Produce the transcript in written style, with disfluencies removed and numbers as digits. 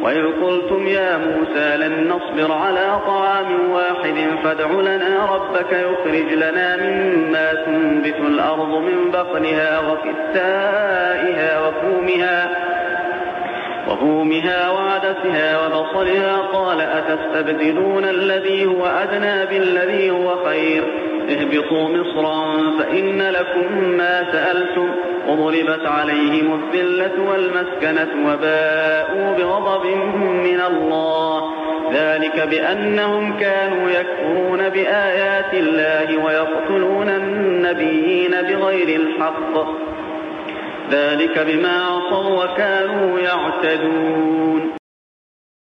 وإذ قلتم يا موسى لن نصبر على طعام واحد فادع لنا ربك يخرج لنا مما تنبت الأرض من بقلها وكثائها وفومها وعدسها وبصلها قال أتستبدلون الذي هو أدنى بالذي هو خير اهبطوا مصرا فإن لكم ما سألتم وضربت عليهم الذلة والمسكنة وباءوا بغضب من الله ذلك بأنهم كانوا يكفرون بآيات الله ويقتلون النبيين بغير الحق ذلك بما عصوا وكانوا يعتدون